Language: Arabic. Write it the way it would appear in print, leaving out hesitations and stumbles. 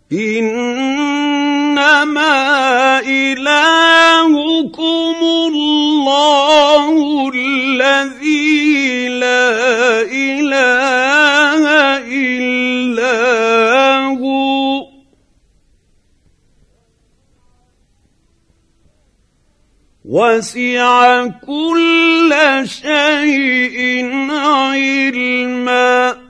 إنما إلهكم الله الذي لا إله إلا هو وسع كل شيء علما.